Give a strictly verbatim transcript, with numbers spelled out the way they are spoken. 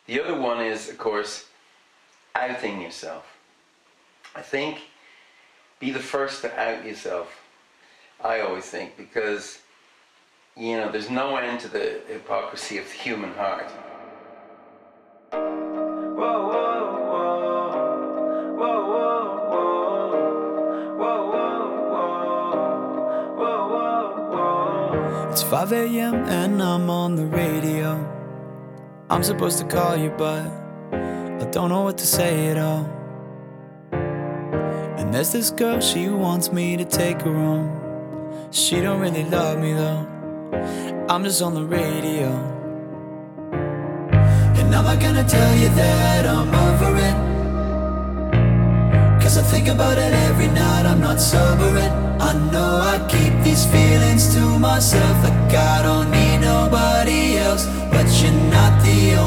The other one is, of course, outing yourself. I think be the first to out yourself. I always think, because you know there's no end to the hypocrisy of the human heart. It's five a.m. and I'm on the radio. I'm supposed to call you, but I don't know what to say at all. And there's this girl, she wants me to take her home. She don't really love me though. I'm just on the radio. And I'm not gonna tell you that I'm over it, 'cause I think about it every night, I'm not sobering. I know I keep these feelings to myself, like I don't need nobody else. But you're not the only